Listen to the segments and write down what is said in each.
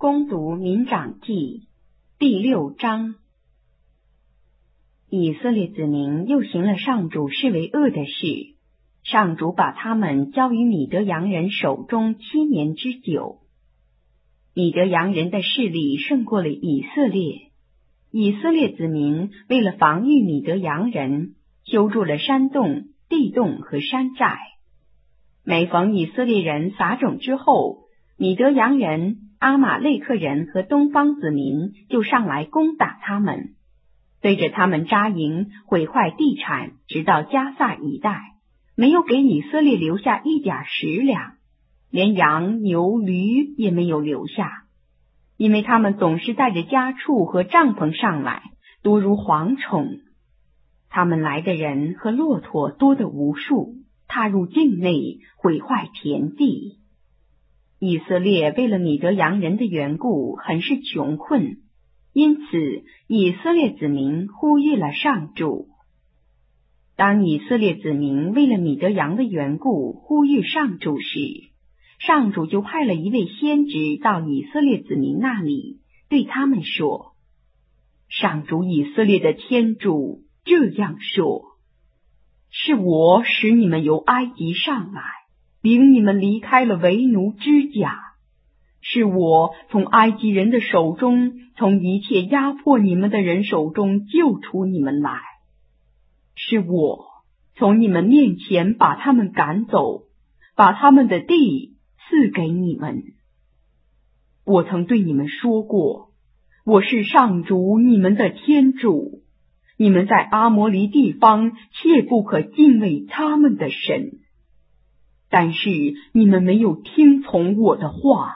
攻读民长记第6章。以色列子民又行了上主视为恶的事，上主把他们交于米德扬人手中7年之久。米德扬人的势力胜过了以色列，以色列子民为了防御米德扬人，修筑了山洞、地洞和山寨。每逢以色列人撒种之后，米德扬人、阿玛肋克人和东方子民就上来攻打他们，对着他们扎营，毁坏地产，直到加萨一带，没有给以色列留下一点食粮，连羊、牛、驴也没有留下，因为他们总是带着家畜和帐篷上来，多如蝗虫。他们来的人和骆驼多得无数，踏入境内，毁坏田地。以色列为了米德扬人的缘故很是穷困，因此以色列子民呼吁了上主。当以色列子民为了米德扬的缘故呼吁上主时，上主就派了一位先知到以色列子民那里，对他们说：上主以色列的天主这样说，是我使你们由埃及上来，领你们离开了为奴之家，是我从埃及人的手中，从一切压迫你们的人手中救出你们来，是我从你们面前把他们赶走，把他们的地赐给你们。我曾对你们说过，我是上主你们的天主，你们在阿摩黎地方切不可敬畏他们的神。但是你们没有听从我的话。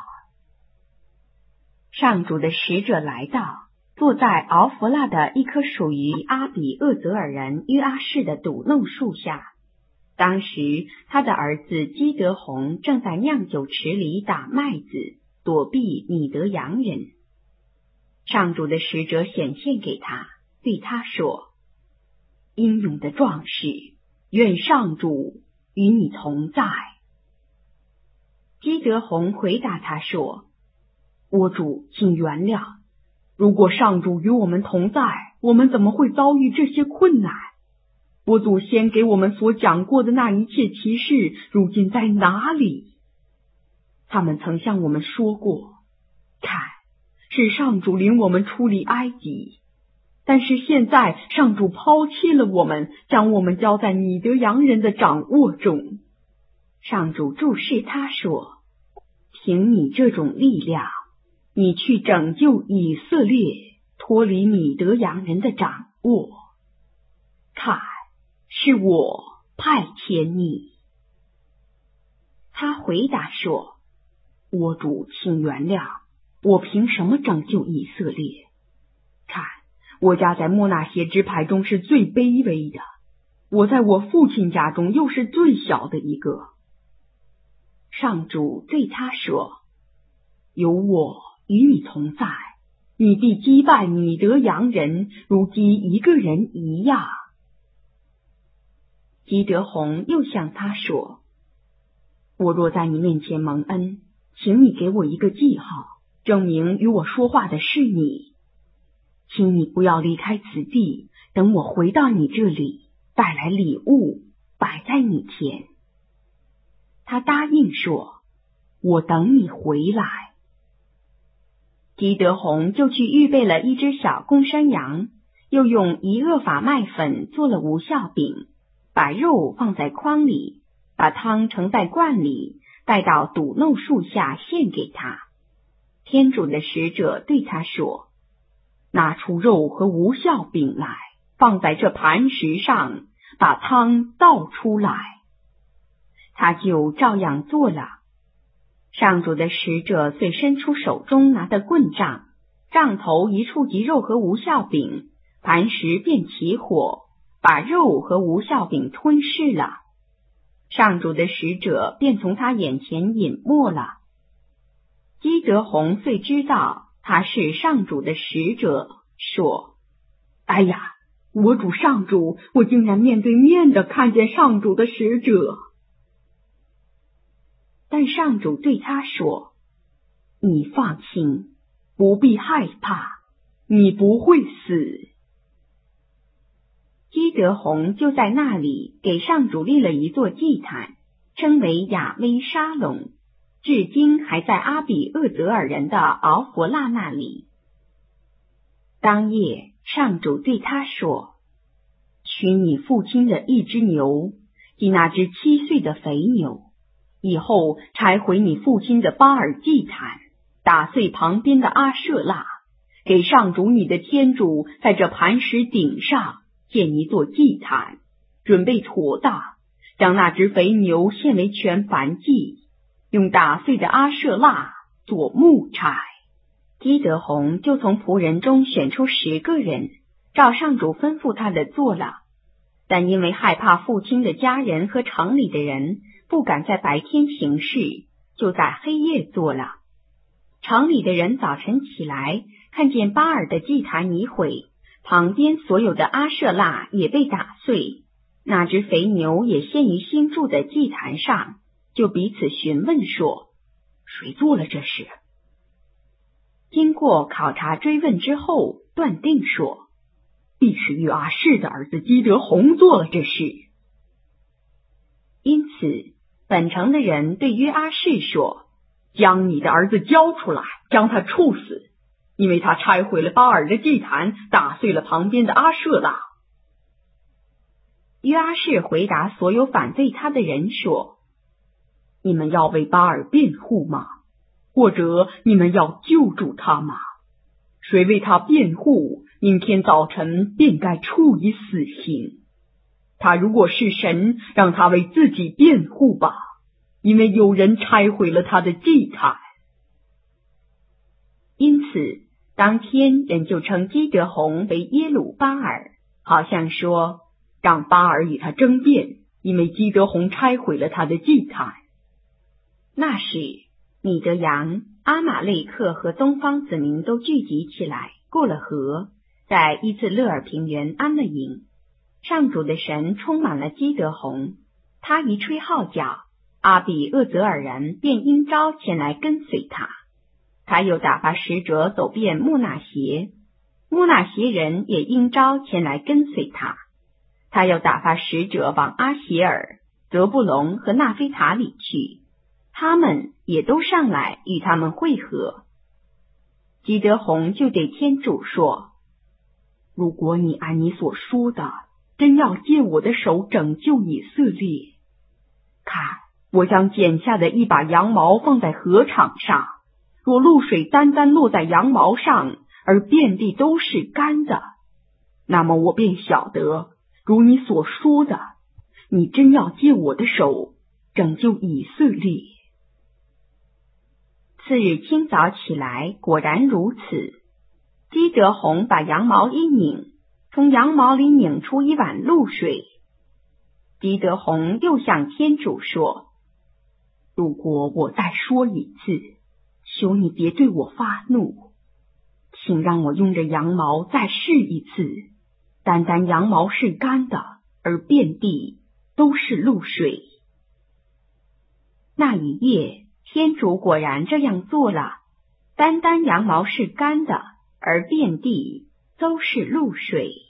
上主的使者来到，坐在敖弗拉的一棵属于阿比厄泽尔人约阿士的笃弄树下。当时他的儿子基德宏正在酿酒池里打麦子，躲避米德扬人。上主的使者显现给他，对他说：英勇的壮士，愿上主与你同在。基德宏回答他说：我主，请原谅，如果上主与我们同在，我们怎么会遭遇这些困难？我祖先给我们所讲过的那一切奇事，如今在哪里？他们曾向我们说过，看，是上主领我们出离埃及，但是现在上主抛弃了我们，将我们交在米德扬人的掌握中。上主注视他说：凭你这种力量，你去拯救以色列，脱离米德扬人的掌握。看，是我派遣你。他回答说：我主，请原谅，我凭什么拯救以色列？看，我家在默纳协支派中是最卑微的，我在我父亲家中又是最小的一个。上主对他说：有我与你同在，你必击败米德扬人，如击一个人一样。基德宏又向他说：我若在你面前蒙恩，请你给我一个记号，证明与我说话的是你。请你不要离开此地，等我回到你这里，带来礼物，摆在你前。他答应说：我等你回来。基德宏就去预备了一只小公山羊，又用1厄法麦粉做了无酵饼，把肉放在筐里，把汤盛在罐里，带到笃弄树下献给他。天主的使者对他说：拿出肉和无酵饼来，放在这磐石上，把汤倒出来。他就照样做了。上主的使者遂伸出手中拿的棍杖，杖头一触及肉和无酵饼，磐石便起火，把肉和无酵饼吞噬了。上主的使者便从他眼前隐没了。基德宏遂知道他是上主的使者，说：哎呀，我主上主，我竟然面对面的看见上主的使者。但上主对他说：你放心， 不必害怕，你不会死。基德宏就在那里给上主立了一座祭坛，称为亚威沙龙，至今还在阿比厄泽尔人的敖弗拉那里。当夜，上主对他说：取你父亲的一只牛，即那只7岁的肥牛，以后拆毁你父亲的巴尔祭坛，打碎旁边的阿舍拉，给上主你的天主在这磐石顶上建一座祭坛，准备妥当，将那只肥牛献为全燔祭，用打碎的阿舍拉做木柴。基德宏就从仆人中选出10个人，照上主吩咐他的做了。但因为害怕父亲的家人和城里的人不敢在白天行事，就在黑夜做了。城里的人早晨起来，看见巴尔的祭坛已毁，旁边所有的阿舍拉也被打碎，那只肥牛也献于新筑的祭坛上，就彼此询问说：谁做了这事？经过考察追问之后，断定说，必是约阿士的儿子基德宏做了这事。因此，本城的人对约阿士说：将你的儿子交出来，将他处死，因为他拆毁了巴尔的祭坛，打碎了旁边的阿舍拉。约阿士回答所有反对他的人说：你们要为巴尔辩护吗？或者你们要救助他吗？谁为他辩护，明天早晨便该处以死刑。他如果是神，让他为自己辩护吧，因为有人拆毁了他的祭坛。因此，当天人就称基德宏为耶鲁巴尔，好像说让巴尔与他争辩，因为基德宏拆毁了他的祭坛。那时，米德扬、阿玛类克和东方子民都聚集起来，过了河，在伊兹勒尔平原安了营。上主的神充满了基德宏，他一吹号角，阿比厄泽尔人便应召前来跟随他。他又打发使者走遍木纳协，木纳协人也应召前来跟随他。他又打发使者往阿协尔、泽布隆和纳菲塔里去，他们也都上来与他们会合。基德宏就对天主说：如果你按你所说的，真要借我的手拯救以色列，看，我将剪下的一把羊毛放在禾场上，若露水单单落在羊毛上，而遍地都是干的，那么我便晓得，如你所说的，你真要借我的手拯救以色列。次日清早起来，果然如此。基德宏把羊毛一拧，从羊毛里拧出一碗露水。基德宏又向天主说：如果我再说一次，求你别对我发怒，请让我用着羊毛再试一次，单单羊毛是干的，而遍地都是露水。那一夜，天主果然这样做了，单单羊毛是干的，而遍地都是露水。